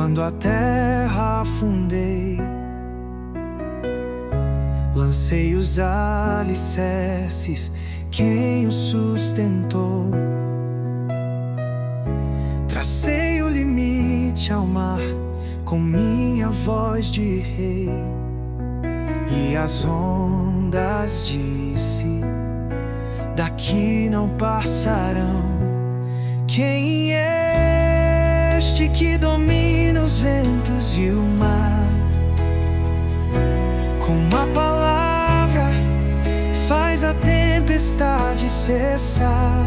Quando a terra afundei, lancei os alicerces, quem o sustentou? Tracei o limite ao mar com minha voz de rei, e as ondas disse: daqui não passarão. Quem é este que domina os ventos e o mar? Com uma palavra faz a tempestade cessar.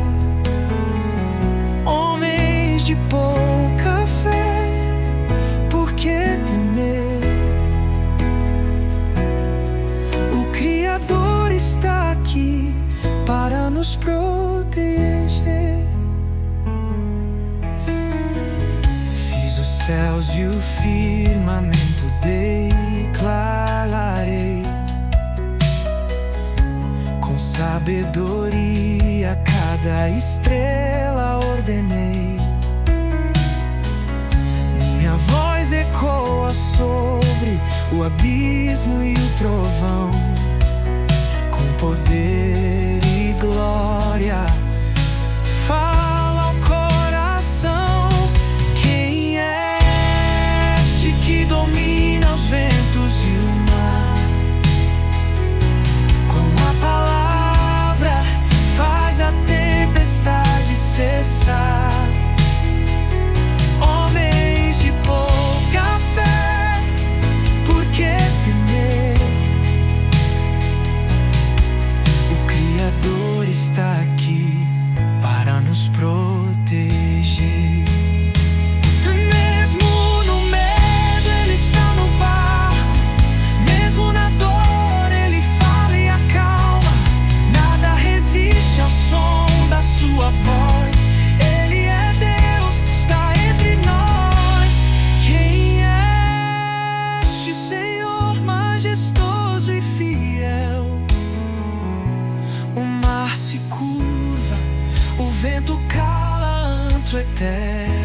Homens de pouca fé, por que temer? O Criador está aqui para nos proteger. Fiz os céus e o firmamento, declararei. Com sabedoria cada estrela ordenei. Minha voz ecoa sobre o abismo e o trovão. Com poder e glória fala ao coração. Quem é este que domina os ventos e o mar? Com a palavra faz a tempestade cessar. Homens de pouca fé, por que temer? O Criador está aqui para nos proteger. Mesmo no medo, Ele está no barco. Mesmo na dor, Ele fala e acalma. Nada resiste ao som da sua voz. Ele é Deus, está entre nós. Quem é este Senhor majestoso e fiel? O mar se curva, o vento cala, antro eterno.